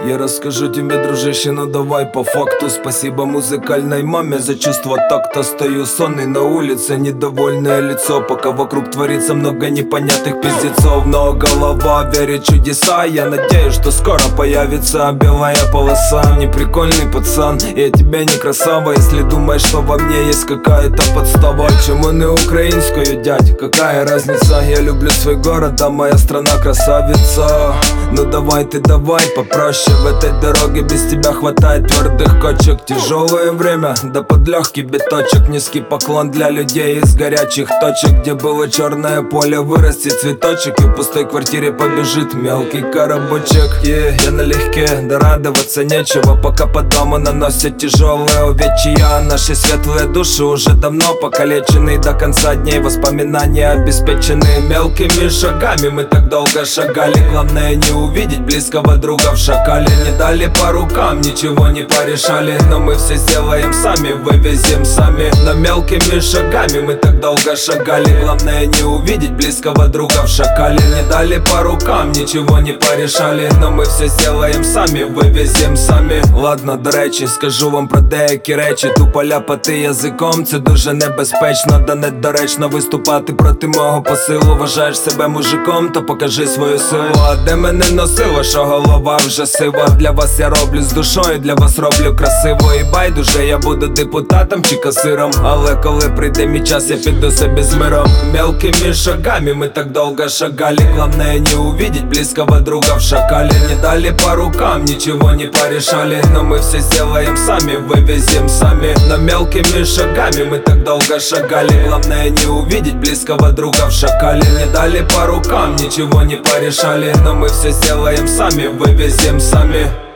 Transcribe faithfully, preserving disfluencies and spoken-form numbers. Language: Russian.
Я расскажу тебе, дружище, но давай по факту. Спасибо музыкальной маме за чувство такта. Стою сонный на улице, недовольное лицо, пока вокруг творится много непонятных пиздецов. Но голова верит в чудеса. Я надеюсь, что скоро появится белая полоса. Не прикольный пацан, я тебя не красава. Если думаешь, что во мне есть какая-то подстава. Чему не украинскую, дядь, какая разница? Я люблю свой город, а моя страна красавица. Ну давай ты давай попроще, в этой дороге без тебя хватает твердых кочек. Тяжелое время, да под легкий биточек. Низкий поклон для людей из горячих точек. Где было черное поле, вырастет цветочек, и в пустой квартире побежит мелкий коробочек. yeah, Я налегке, да радоваться нечего, пока по дому наносят тяжелые увечья. Наши светлые души уже давно покалечены, до конца дней воспоминания обеспечены. Мелкими шагами мы так долго шагали, главное не увидеть близкого друга в шакале. Не дали по рукам, ничего не порешали, но мы все сделаем сами, вывезем сами. Но мелкими шагами мы так долго шагали, главное не увидеть близкого друга в шакале. Не дали по рукам, ничего не порешали, но мы все сделаем сами, вивезем самі. Ладно, до речі, скажу вам про деякі речі. Тупо ляпати язиком, це дуже небезпечно. Да недоречно виступати проти мого посилу. Вважаєш себе мужиком, то покажи свою силу. А де мене носило, що голова вже сива? Для вас я роблю з душою, для вас роблю красиво. І байдуже, я буду депутатом чи касиром, але коли прийде мій час, я піду собі з миром. Мелкими шагами мы так долго шагали, главное не увидеть близкого друга в шакале. Не дали по рукам, ничего не порешали, но мы все сделаем сами, вывезем сами. Но мелкими шагами мы так долго шагали, главное не увидеть близкого друга в шакале. Не дали по рукам, ничего не порешали, но мы все сделаем сами, вывезем сами.